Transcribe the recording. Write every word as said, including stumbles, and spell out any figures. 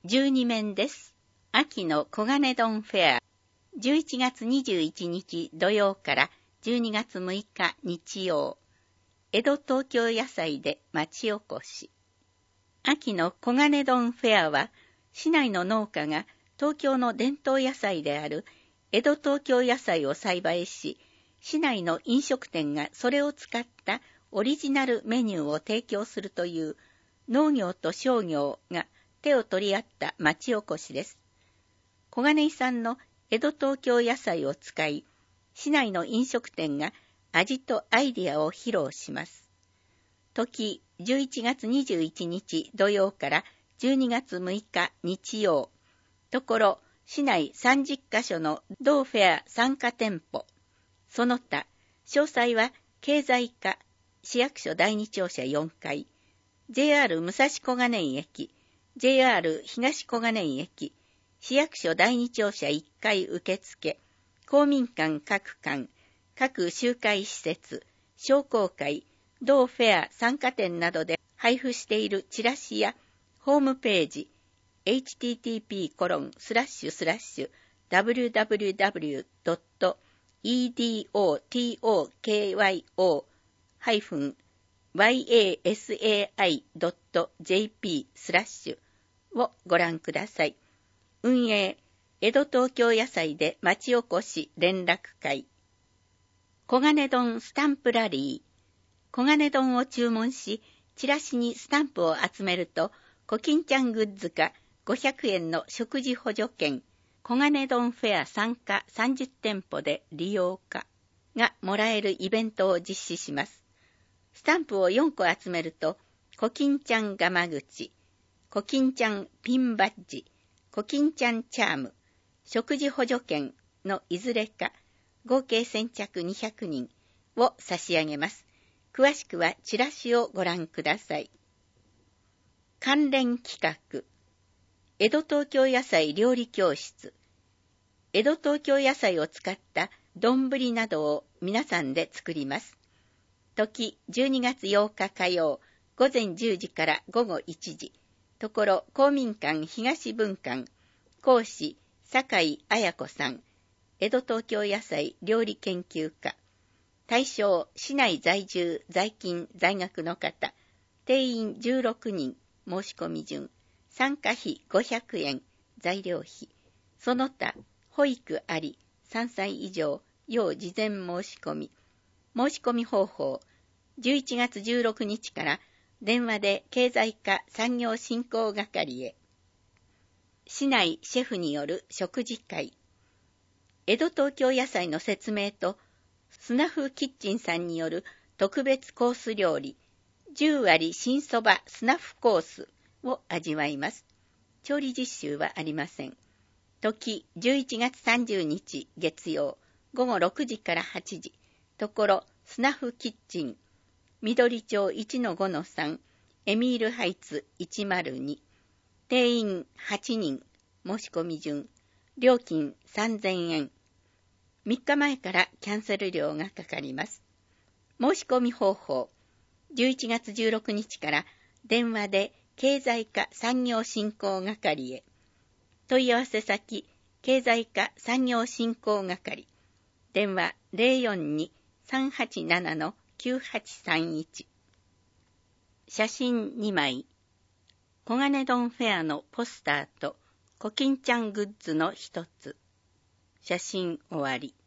じゅうに面です。秋の黄金丼フェア。じゅういちがつにじゅういちにち土曜からじゅうにがつむいか日曜。江戸東京野菜で町おこし。秋の黄金丼フェアは、市内の農家が東京の伝統野菜である江戸東京野菜を栽培し、市内の飲食店がそれを使ったオリジナルメニューを提供するという農業と商業が手を取り合った町おこしです。小金井産の江戸東京野菜を使い、市内の飲食店が味とアイディアを披露します。時じゅういちがつにじゅういちにち土曜からじゅうにがつむいか日曜。ところ市内さんじゅっかしょの同フェア参加店舗。その他、詳細は経済課市役所だいに庁舎よんかい、ジェイアール 武蔵小金井駅、ジェイアール 東小金井駅、市役所だいに庁舎いっかい受付、公民館各館、各集会施設、商工会、同フェア参加店などで配布しているチラシやホームページ、エイチティーティーピーコロンスラッシュスラッシュダブリューダブリューダブリュードットイーディーオートーケーワイオー ハイフン ワイエーエスエーアイ ドット ジェーピー スラッシュをご覧ください。運営、江戸東京野菜で町おこし連絡会。黄金丼スタンプラリー。黄金丼を注文し、チラシにスタンプを集めると、コキンちゃんグッズかごひゃくえんの食事補助券、黄金丼フェア参加さんじゅってんぽで利用可がもらえるイベントを実施します。スタンプをよんこ集めると、コキンちゃんガマ口、コキンちゃんピンバッジ、コキンちゃんチャーム、食事補助券のいずれか、合計先着にひゃくにんを差し上げます。詳しくはチラシをご覧ください。関連企画。江戸東京野菜料理教室。江戸東京野菜を使った丼などを皆さんで作ります。時じゅうにがつようか火曜、午前じゅうじから午後いちじ。ところ公民館東分館。講師酒井彩子さん。江戸東京野菜料理研究家。対象市内在住在勤在学の方。定員じゅうろくにん。申し込み順。参加費ごひゃくえん。材料費。その他、保育あり、さんさい以上、要事前申し込み。申し込み方法。じゅういちがつじゅうろくにちから電話で経済課産業振興係へ。市内シェフによる食事会。江戸東京野菜の説明と、スナフキッチンさんによる特別コース料理、じゅうわり新そばスナフコースを味わいます。調理実習はありません。時じゅういちがつさんじゅうにち月曜、午後ろくじからはちじ。ところスナフキッチン、緑町 いちのごのさん、エミールハイツいちまるに。定員はちにん。申し込み順。料金さんぜんえん。みっかまえからキャンセル料がかかります。申し込み方法。じゅういちがつじゅうろくにちから電話で経済課産業振興係へ。問い合わせ先、経済課産業振興係。電話 ゼロよんに さんはちなな きゅうはちさんいち。写真にまい。黄金丼フェアのポスターとコキンちゃんグッズの一つ。写真終わり。